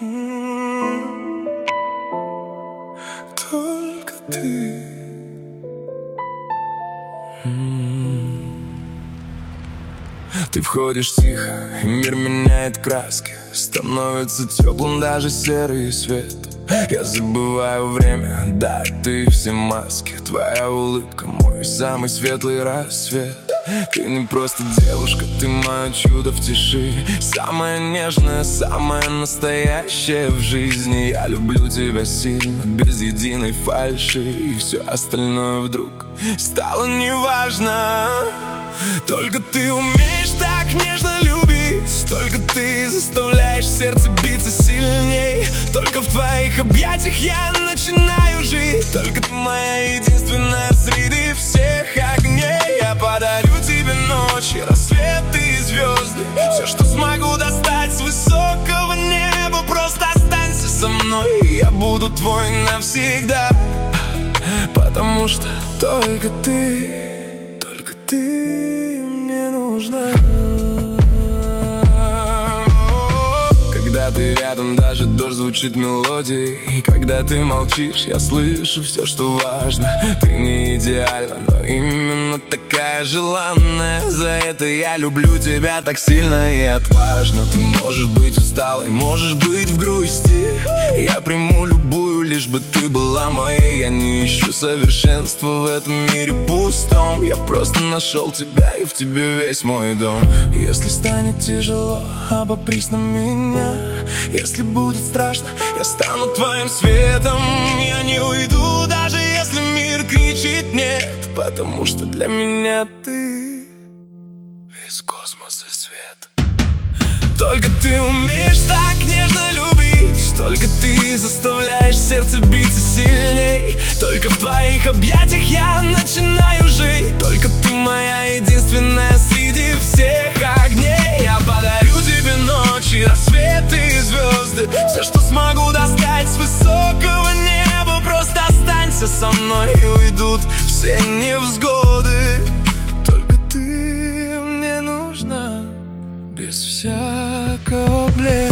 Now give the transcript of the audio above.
Только ты. Ты входишь тихо, и мир меняет краски. Становится теплым даже серый свет. Я забываю время, да, ты все маски. Твоя улыбка, мой самый светлый рассвет. Ты не просто девушка, ты мое чудо в тиши. Самая нежная, самая настоящая в жизни. Я люблю тебя сильно, без единой фальши. И все остальное вдруг стало неважно. Только ты умеешь так нежно любить. Только ты заставляешь сердце биться сильней. Только в твоих объятиях я начинаю жить. Только ты моя единственная среди всех огней. Я подарю тебе ночи, рассветы и звезды. Все, что смогу достать с высокого неба. Просто останься со мной, и я буду твой навсегда. Потому что только ты мне нужна. Когда ты рядом, даже дождь звучит мелодией. И когда ты молчишь, я слышу все, что важно. Ты не идеальна, но именно такая желанная. За это я люблю тебя так сильно и отважно. Ты можешь быть усталой, можешь быть в грусти. Я приму любую, лишь бы ты была моей. Я не ищу совершенства в этом мире пустом. Я просто нашел тебя, и в тебе весь мой дом. Если станет тяжело, обопрись на меня. Если будет страшно, я стану твоим светом. Я не уйду, даже если мир кричит нет. Потому что для меня ты весь космос и свет. Только ты умеешь так нежно любить. Только ты заставляешь сердце биться сильней. Только в твоих объятиях я начинаю жить. Только ты моя единственная среди всех огней. Я подарю тебе ночи, рассветы и звезды. Все, что смогу достать с высокого неба. Просто останься со мной, и уйдут все невзгоды. Только ты мне нужна, без всякого блеска.